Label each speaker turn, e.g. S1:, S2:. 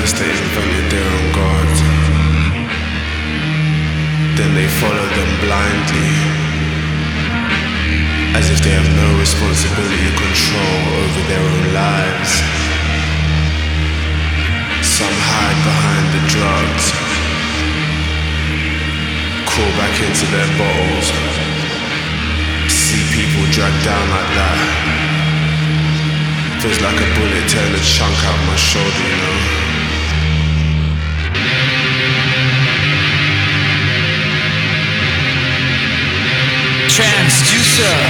S1: they invented their own gods. Then they follow them blindly, as if they have no responsibility or control over their own lives. Some hide behind the drugs, crawl back into their bottles. See people dragged down like that. Feels like a bullet tearing a chunk out my shoulder, you know.
S2: Transducer.